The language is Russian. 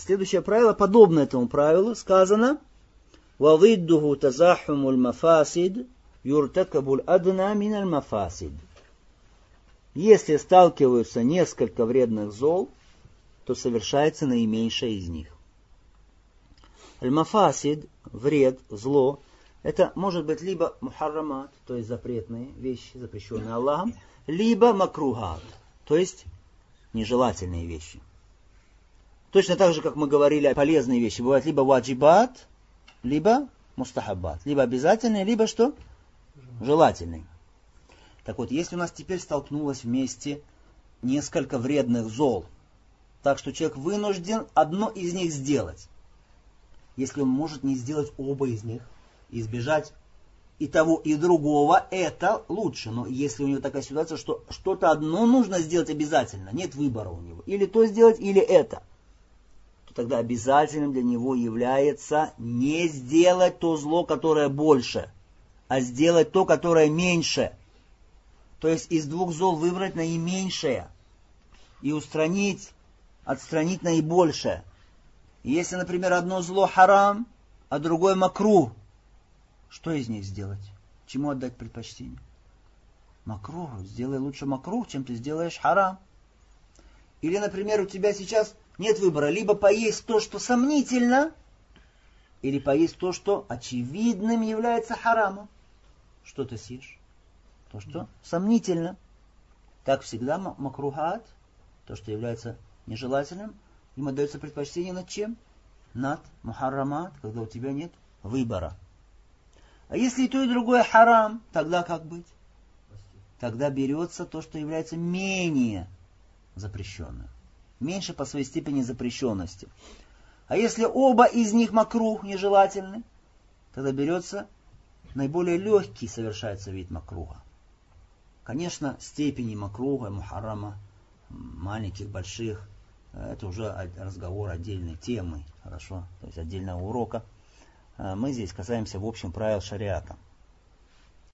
Следующее правило, подобно этому правилу, сказано وَضِدُّهُ تَزَاحُمُ الْمَفَاسِدِ يُرْتَكَبُ الْأَدْنَى مِنَ الْمَفَاسِدِ. Если сталкиваются несколько вредных зол, то совершается наименьшее из них. Аль-мафасид, вред, зло, это может быть либо мухаррамат, то есть запретные вещи, запрещенные Аллахом, либо макрухат, то есть нежелательные вещи. Точно так же, как мы говорили, полезные вещи бывают либо ваджибат, либо мустахаббат, либо обязательные, либо что? Желательные. Так вот, если у нас теперь столкнулось вместе несколько вредных зол, так что человек вынужден одно из них сделать. Если он может не сделать оба из них, избежать и того, и другого, это лучше. Но если у него такая ситуация, что что-то одно нужно сделать обязательно, нет выбора у него, или то сделать, или это, то тогда обязательным для него является не сделать то зло, которое больше, а сделать то, которое меньше. То есть из двух зол выбрать наименьшее и отстранить наибольшее. Если, например, одно зло харам, а другое макрух, что из них сделать? Чему отдать предпочтение? Макрух. Сделай лучше макрух, чем ты сделаешь харам. Или, например, у тебя сейчас нет выбора. Либо поесть то, что сомнительно, или поесть то, что очевидным является харамом. Что ты съешь? То, что сомнительно. Так всегда макрухат, то, что является нежелательным, им отдается предпочтение над чем? Над мухаррамат, когда у тебя нет выбора. А если и то, и другое харам, тогда как быть? Тогда берется то, что является менее запрещенным. Меньше по своей степени запрещенности. А если оба из них макрух, нежелательны, тогда берется наиболее легкий, совершается вид макруха. Конечно, степени макруха, мухаррама, маленьких, больших, это уже разговор отдельной темы, хорошо, то есть отдельного урока. Мы здесь касаемся в общем правил шариата.